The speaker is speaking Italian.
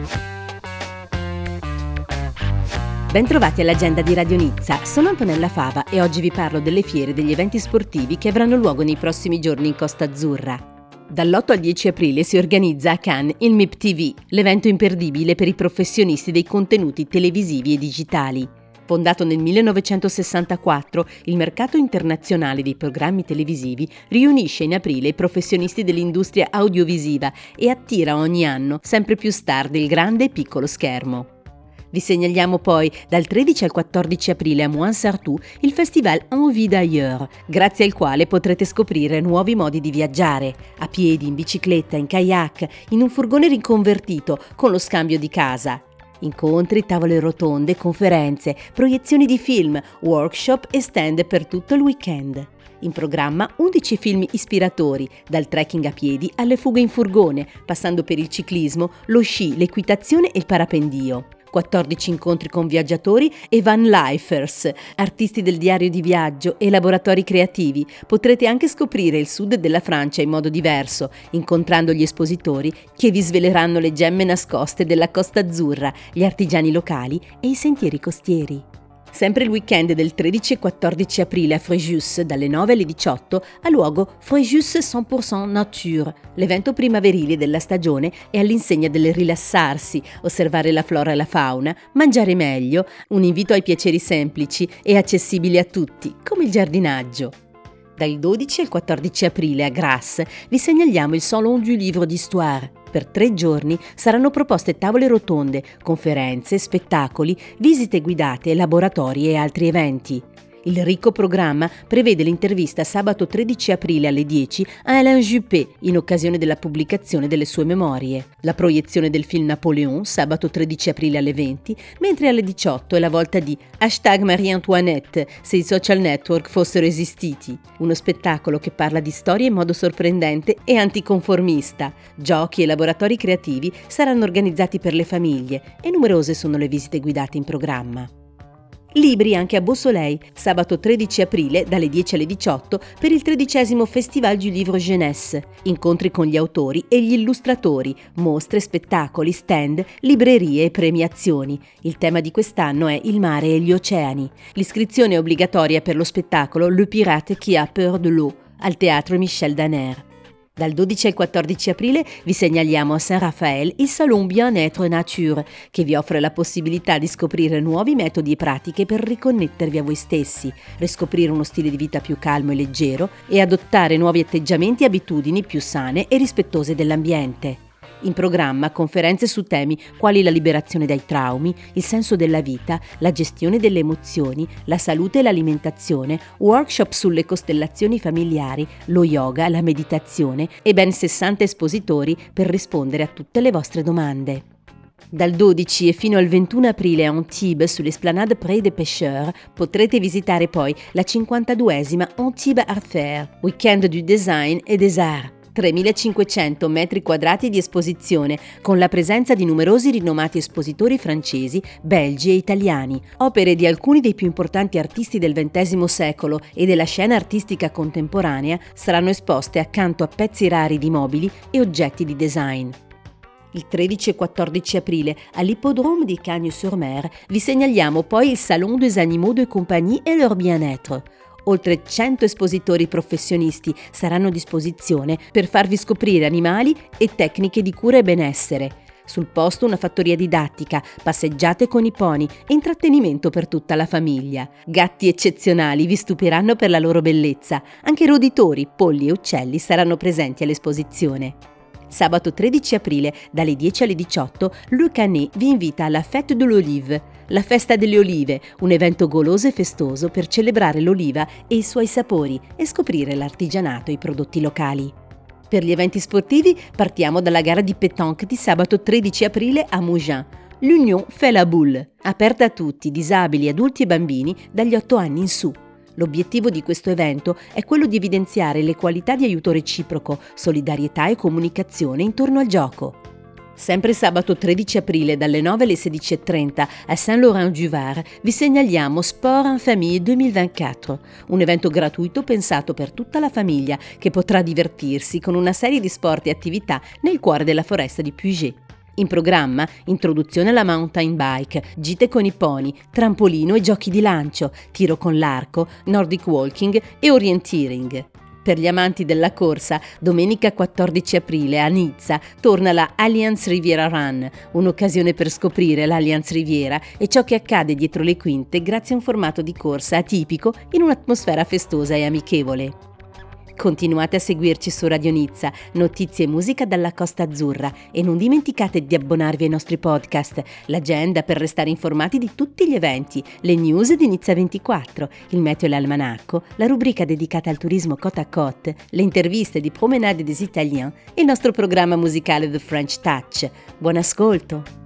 Bentrovati all'agenda di Radio Nizza, sono Antonella Fava e oggi vi parlo delle fiere e degli eventi sportivi che avranno luogo nei prossimi giorni in Costa Azzurra. Dall'8 al 10 aprile si organizza a Cannes il MIP TV, l'evento imperdibile per i professionisti dei contenuti televisivi e digitali. Fondato nel 1964, il mercato internazionale dei programmi televisivi riunisce in aprile i professionisti dell'industria audiovisiva e attira ogni anno sempre più star del grande e piccolo schermo. Vi segnaliamo poi dal 13 al 14 aprile a Mouansartou il festival Envie d'ailleurs, grazie al quale potrete scoprire nuovi modi di viaggiare, a piedi, in bicicletta, in kayak, in un furgone riconvertito, con lo scambio di casa. Incontri, tavole rotonde, conferenze, proiezioni di film, workshop e stand per tutto il weekend. In programma 11 film ispiratori, dal trekking a piedi alle fughe in furgone, passando per il ciclismo, lo sci, l'equitazione e il parapendio. 14 incontri con viaggiatori e van lifers, artisti del diario di viaggio e laboratori creativi. Potrete anche scoprire il sud della Francia in modo diverso, incontrando gli espositori che vi sveleranno le gemme nascoste della Costa Azzurra, gli artigiani locali e i sentieri costieri. Sempre il weekend del 13 e 14 aprile a Fréjus, dalle 9 alle 18, ha luogo Fréjus 100% Nature, l'evento primaverile della stagione è all'insegna del rilassarsi, osservare la flora e la fauna, mangiare meglio, un invito ai piaceri semplici e accessibili a tutti, come il giardinaggio. Dal 12 al 14 aprile a Grasse vi segnaliamo il Salon du Livre d'Histoire. Per 3 giorni saranno proposte tavole rotonde, conferenze, spettacoli, visite guidate, laboratori e altri eventi. Il ricco programma prevede l'intervista sabato 13 aprile alle 10 a Alain Juppé in occasione della pubblicazione delle sue memorie, la proiezione del film Napoléon sabato 13 aprile alle 20, mentre alle 18 è la volta di #Marie-Antoinette se i social network fossero esistiti, uno spettacolo che parla di storia in modo sorprendente e anticonformista. Giochi e laboratori creativi saranno organizzati per le famiglie e numerose sono le visite guidate in programma. Libri anche a Beausoleil, sabato 13 aprile dalle 10 alle 18 per il 13° Festival du Livre Jeunesse. Incontri con gli autori e gli illustratori, mostre, spettacoli, stand, librerie e premiazioni. Il tema di quest'anno è il mare e gli oceani. L'iscrizione è obbligatoria per lo spettacolo Le Pirate qui a peur de l'eau al Teatro Michel Danner. Dal 12 al 14 aprile vi segnaliamo a Saint-Raphaël il Salon Bien-être Nature, che vi offre la possibilità di scoprire nuovi metodi e pratiche per riconnettervi a voi stessi, riscoprire uno stile di vita più calmo e leggero e adottare nuovi atteggiamenti e abitudini più sane e rispettose dell'ambiente. In programma conferenze su temi quali la liberazione dai traumi, il senso della vita, la gestione delle emozioni, la salute e l'alimentazione, workshop sulle costellazioni familiari, lo yoga, la meditazione e ben 60 espositori per rispondere a tutte le vostre domande. Dal 12 e fino al 21 aprile a Antibes, sull'Esplanade Près des Pêcheurs, potrete visitare poi la 52esima Antibes Art Fair, weekend du design et des arts. 3.500 metri quadrati di esposizione, con la presenza di numerosi rinomati espositori francesi, belgi e italiani. Opere di alcuni dei più importanti artisti del XX secolo e della scena artistica contemporanea saranno esposte accanto a pezzi rari di mobili e oggetti di design. Il 13 e 14 aprile all'Hippodrome di Cagnes-sur-Mer vi segnaliamo poi il Salon des Animaux de Compagnie et leur Bien-être. Oltre 100 espositori professionisti saranno a disposizione per farvi scoprire animali e tecniche di cura e benessere. Sul posto una fattoria didattica, passeggiate con i pony e intrattenimento per tutta la famiglia. Gatti eccezionali vi stupiranno per la loro bellezza. Anche roditori, polli e uccelli saranno presenti all'esposizione. Sabato 13 aprile, dalle 10 alle 18, Le Canet vi invita alla Fête de l'Olive, la festa delle olive, un evento goloso e festoso per celebrare l'oliva e i suoi sapori e scoprire l'artigianato e i prodotti locali. Per gli eventi sportivi partiamo dalla gara di pétanque di sabato 13 aprile a Mougins. L'Union fait la boule, aperta a tutti, disabili, adulti e bambini dagli 8 anni in su. L'obiettivo di questo evento è quello di evidenziare le qualità di aiuto reciproco, solidarietà e comunicazione intorno al gioco. Sempre sabato 13 aprile dalle 9 alle 16:30 a Saint-Laurent-du-Var vi segnaliamo Sport en Famille 2024, un evento gratuito pensato per tutta la famiglia che potrà divertirsi con una serie di sport e attività nel cuore della foresta di Puget. In programma introduzione alla mountain bike, gite con i pony, trampolino e giochi di lancio, tiro con l'arco, Nordic walking e orienteering. Per gli amanti della corsa, domenica 14 aprile a Nizza torna la Allianz Riviera Run, un'occasione per scoprire l'Allianz Riviera e ciò che accade dietro le quinte grazie a un formato di corsa atipico in un'atmosfera festosa e amichevole. Continuate a seguirci su Radio Nizza, notizie e musica dalla Costa Azzurra e non dimenticate di abbonarvi ai nostri podcast, l'agenda per restare informati di tutti gli eventi, le news di Nizza 24, il meteo e l'almanacco, la rubrica dedicata al turismo côte à côte, le interviste di Promenade des Italiens e il nostro programma musicale The French Touch. Buon ascolto!